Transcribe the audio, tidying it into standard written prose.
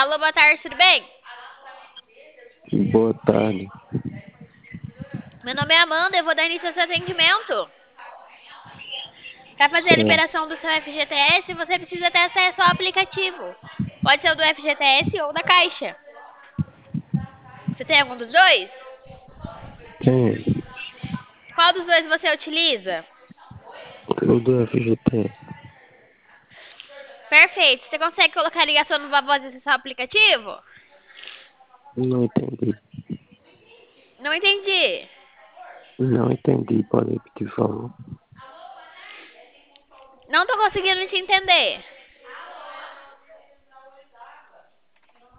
Alô, boa tarde, tudo bem? Boa tarde. Meu nome é Amanda, eu vou dar início ao seu atendimento. Para fazer a Certo. liberação do seu FGTS, você precisa ter acesso ao aplicativo. Pode ser o do FGTS ou da Caixa. Você tem algum dos dois? Tem Qual dos dois você utiliza? o do FGTS. Perfeito. Você consegue colocar a ligação no voz e acessar o aplicativo? Não entendi. Não entendi. Não entendi. Pode repetir, por favor. Não tô conseguindo te entender.